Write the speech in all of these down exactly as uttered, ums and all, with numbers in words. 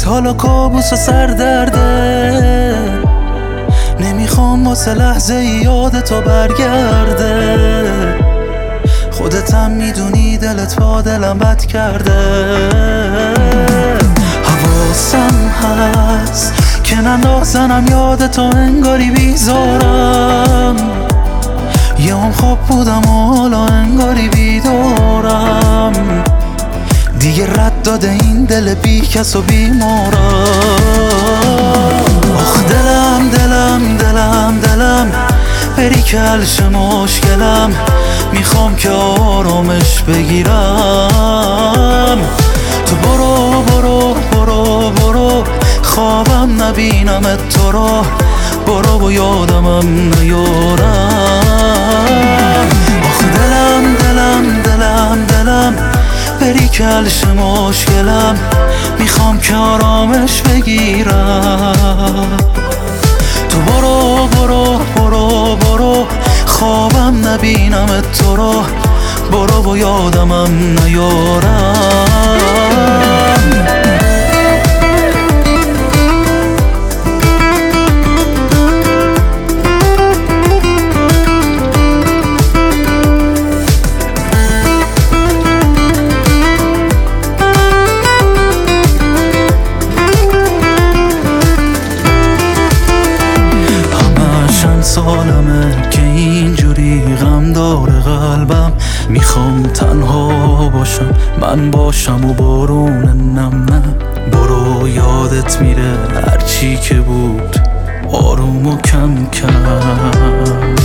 حالا کابوس و سردرده، نمیخوام واسه لحظه یاد تو برگرده. خودتم میدونی دلت با دلم بد کرده. حواسم هست که نندازنم یاد تو انگاری بیزارم. یه هم خواب بودم و حالا انگاری بیدارم. دیگه رد داده این دل بی کس و بیمارم. آخ دلم دلم دلم دلم بری کلش مشکلم. میخوام که آرامش بگیرم. تو برو برو برو برو خوابم نبینمت تو رو. برو و یادمم نیارم. آخ دلم دلم دلم دلم بری کلش مشکلم. میخوام که آرامش بگیرم. تو برو برو برو برو خوابم نبینمت تو رو. برو و یادمم نیارم. سالمه که اینجوری غم داره قلبم. میخوام تنها باشم، من باشم و بارون نم نه. برو یادت میره هرچی که بود آروم و کم کم.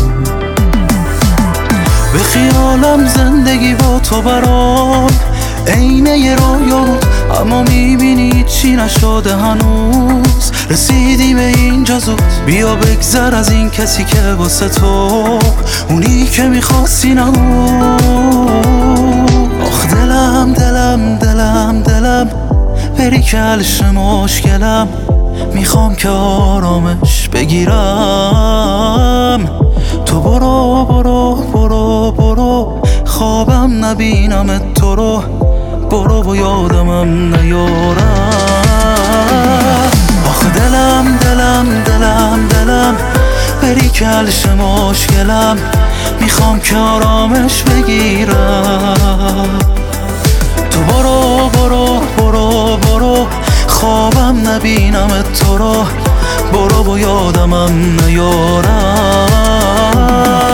به خیالم زندگی با تو برام عینه یه رویا بود، اما میبینی چی نشده هنوز. رسیدیم اینجا زود، بیا بگذر از این کسی که واسه تو اونی که میخواستی نبود. آخ دلم دلم دلم دلم بری کلش مشکلم. میخوام که آرامش بگیرم. تو برو برو برو برو خوابم نبینمت تو رو. برو و یادمم نیارم. آخ دلم دلم دلم دلم بری کلش مشکلم. میخوام که آرامش بگیرم. تو برو برو برو برو خوابم نبینمت تو رو. برو و یادمم نیارم.